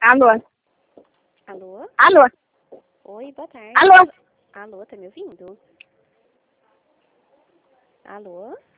Alô? Alô? Alô? Oi, boa tarde. Alô? Alô, tá me ouvindo? Alô?